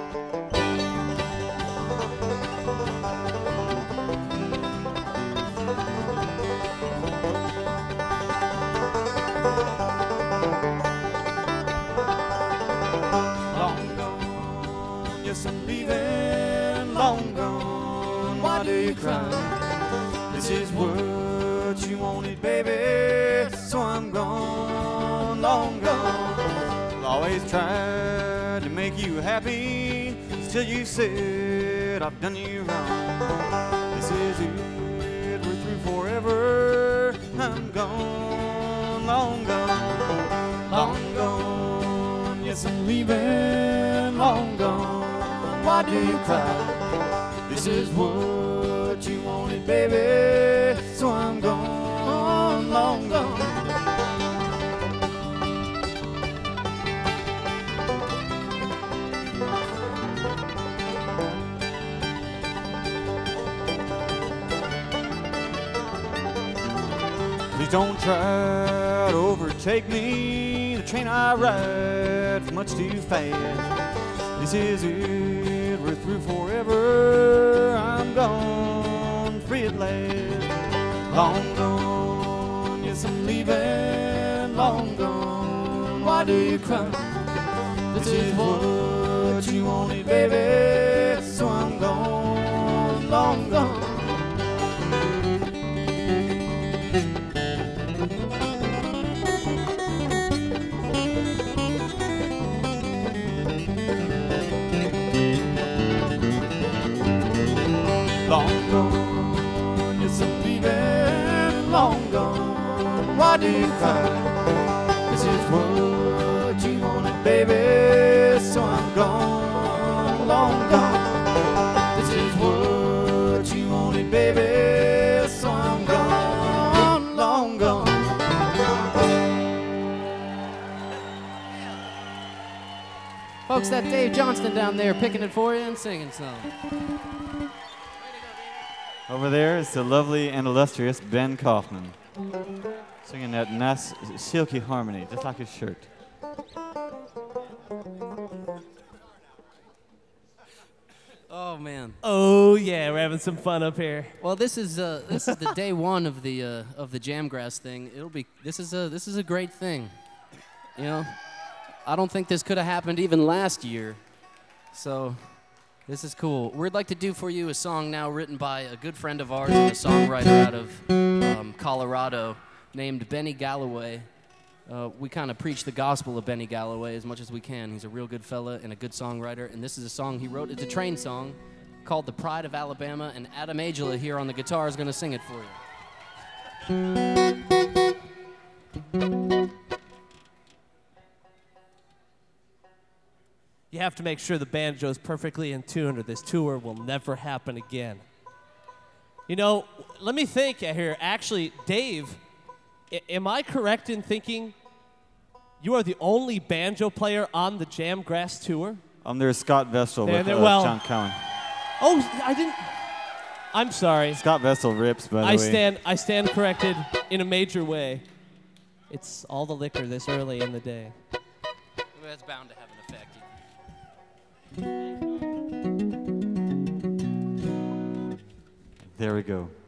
Long gone, yes, I'm leaving. Long gone, why do you cry? This is what you wanted, baby, so I'm gone. Long gone. Always tried to make you happy, still you said I've done you wrong. This is it, we're through forever. I'm gone, long gone, long gone. Yes, I'm leaving, long gone. Why do you cry? This is what you wanted, baby, so I'm gone, long gone. Please don't try to overtake me. The train I ride is much too fast. This is it, we're through forever. I'm gone, free at last. Long gone, yes, I'm leaving. Long gone, why do you cry? This is what you wanted, baby, so I'm gone, long gone. Long gone, yes, I'm leaving. Long gone, why do you cry? This is what you wanted, baby, so I'm gone, long gone. This is what you wanted, baby, so I'm gone, long gone. Folks, that Dave Johnston down there picking it for you and singing some. Over there is the lovely and illustrious Ben Kaufman, singing that nice silky harmony, just like his shirt. Oh man. Oh yeah, we're having some fun up here. Well, this is the day one of the Jamgrass thing. This is a great thing. You know, I don't think this could have happened even last year. So this is cool. We'd like to do for you a song now written by a good friend of ours and a songwriter out of Colorado named Benny Galloway. We kind of preach the gospel of Benny Galloway as much as we can. He's a real good fella and a good songwriter, and this is a song he wrote. It's a train song called The Pride of Alabama, and Adam Agela here on the guitar is going to sing it for you. You have to make sure the banjo's perfectly in tune or this tour will never happen again. You know, let me think here. Actually, Dave, am I correct in thinking you are the only banjo player on the Jamgrass tour? There's Scott Vestal with John Cowan. Oh, I didn't. I'm sorry. Scott Vestal rips, by the way. I stand corrected in a major way. It's all the liquor this early in the day. That's bound to have an effect. There we go.